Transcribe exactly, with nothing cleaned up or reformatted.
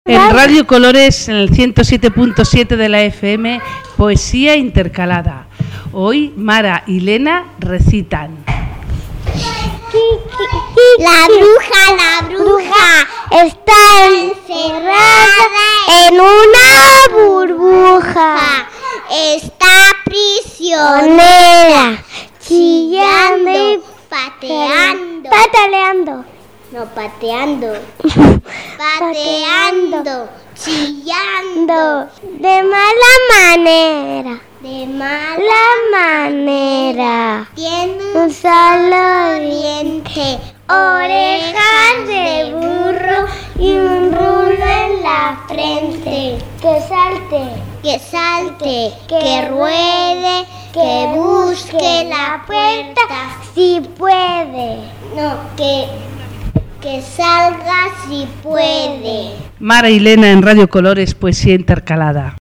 En Radio Colores, en el ciento siete punto siete de la F M, poesía intercalada. Hoy Mara y Lena recitan. La bruja, la bruja está encerrada en una burbuja. Está prisionera, chillando y pateando. Pataleando. No, pateando. Pateando, chillando. De mala manera. De mala manera. Tiene un solo diente, orejas de burro y un rulo en la frente. Que salte, que salte, que ruede, que busque la puerta si puede. No, que, que salga si puede. Mara y Lena en Radio Colores, poesía intercalada.